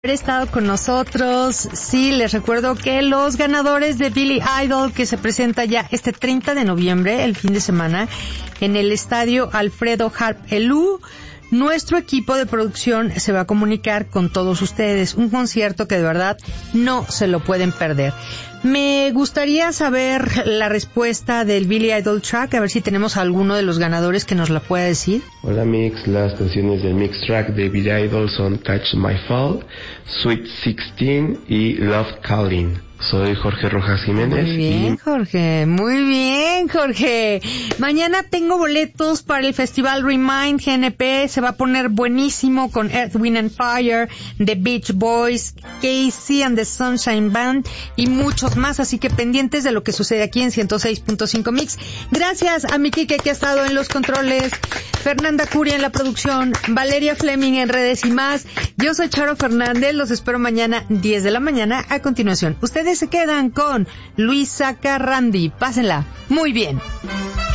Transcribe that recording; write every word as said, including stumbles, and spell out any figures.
haber estado con nosotros. Sí, les recuerdo que los ganadores de Billy Idol, que se presenta ya este treinta de noviembre, el fin de semana, en el estadio Alfredo Harp Elú, nuestro equipo de producción se va a comunicar con todos ustedes. Un concierto que de verdad no se lo pueden perder. Me gustaría saber la respuesta del Billy Idol Track, a ver si tenemos a alguno de los ganadores que nos la pueda decir. Hola Mix, las canciones del Mix Track de Billy Idol son Touch My Fall, Sweet sixteen y Love Calling. Soy Jorge Rojas Jiménez. Muy bien, y... Jorge. Muy bien, Jorge. Mañana tengo boletos para el festival Remind G N P. Se va a poner buenísimo con Earth, Wind and Fire, The Beach Boys, Casey and the Sunshine Band y muchos más. Así que pendientes de lo que sucede aquí en ciento seis punto cinco Mix. Gracias a mi Kike que ha estado en los controles, Fernanda Curia en la producción, Valeria Fleming en redes y más. Yo soy Charo Fernández. Los espero mañana diez de la mañana. A continuación, ustedes se quedan con Luisa Carrandi. Pásenla muy bien.